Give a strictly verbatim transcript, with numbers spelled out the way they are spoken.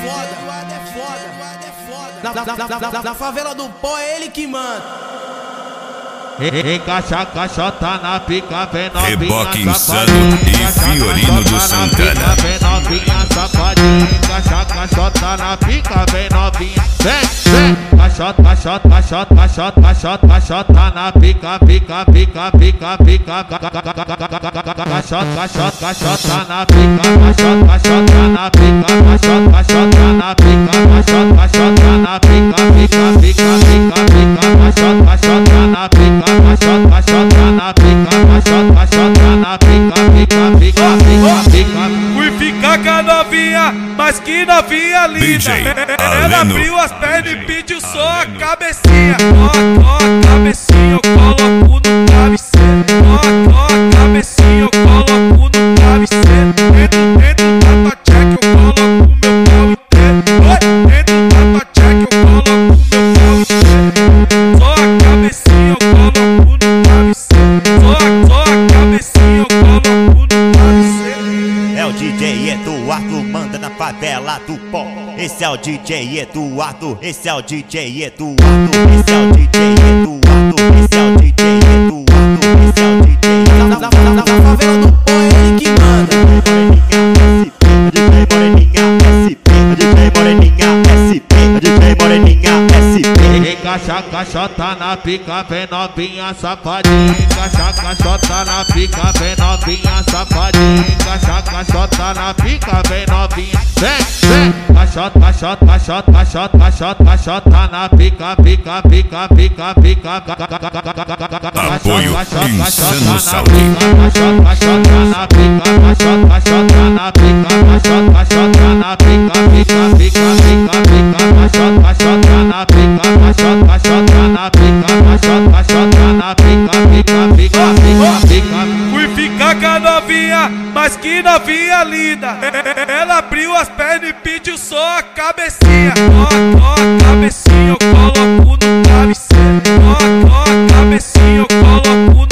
foda, é foda, é foda. Na, na, na, na, na favela do pó é ele que manda. Encaixa a caixota na pica, vem novinha. Reboque Insano e Fiorino do Santana. Vem novinha, safadinha. Encaixa a caixota na pica, vem novinha. Vem, vem. Caixota, caixota, caixota, caixota, caixota, caixota na pica, pica, pica, pica, pica. Caixota, caixota, caixota na pica, caixota, caixota na pica, caixota, caixota na pica, caixota, caixota na pica, pica, pica, pica, pica, caixota, caixota na pica. Caixota, caixota na pica, caixota, caixota na pica, pica, pica, pica, pica. Fui ficar com a novinha, mas que novinha linda. Ela abriu as pernas e pediu só a cabecinha. Ó, ó, a cabecinha eu coloco no travesseiro. Ó, ó, a cabecinha eu coloco no travesseiro. Dentro, dentro da tua check eu coloco o meu pau inteiro. Dentro da tua check eu coloco o meu pau inteiro. Só a cabecinha eu coloco. É o D J Eduardo, manda na favela do pó. Esse é o D J Eduardo, esse é o D J Eduardo, esse é o D J Eduardo, esse é o D J Eduardo, esse é o D J Eduardo. Na, na, na, na favela do pó é ele que manda. D J Moreninha S P, D J Moreninha S P, D J Moreninha S P. Encaixa a caixota na pica, vem novinha, safadinha. Encaixa a caixota na pica, vem novinha, safadinha. Encaixa a caixota na pica, vem novinha. Vem, vem. Caixota, caixota, caixota, caixota, caixota, caixota na pica, pica, pica, pica, pica. Apoio Insano Saúde. Caixota, caixota na pica, caixota, caixota na pica, caixota, caixota na pica, pica, pica, pica, pica. Caixota, caixota na pica, caixota, caixota na pica, caixota, caixota na pica, pica, pica, pica, pica. Fui ficar com a novinha, mas que novinha linda. Ela abriu as pernas e pediu só a cabecinha. Ó, ó, a cabecinha eu coloco no travesseiro. Ó, ó, a cabecinha eu coloco no